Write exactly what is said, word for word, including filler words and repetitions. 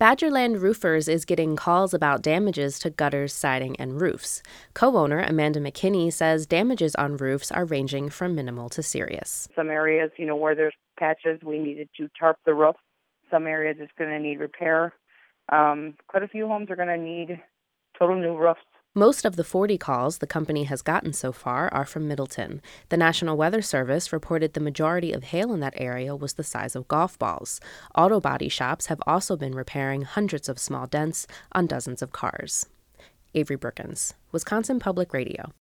Badgerland Roofers is getting calls about damages to gutters, siding, and roofs. Co-owner Amanda McKinney says damages on roofs are ranging from minimal to serious. Some areas, you know, where there's patches, we needed to tarp the roof. Some areas it's going to need repair. Um, quite a few homes are going to need total new roofs. Most of the forty calls the company has gotten so far are from Middleton. The National Weather Service reported the majority of hail in that area was the size of golf balls. Auto body shops have also been repairing hundreds of small dents on dozens of cars. Avery Brookins, Wisconsin Public Radio.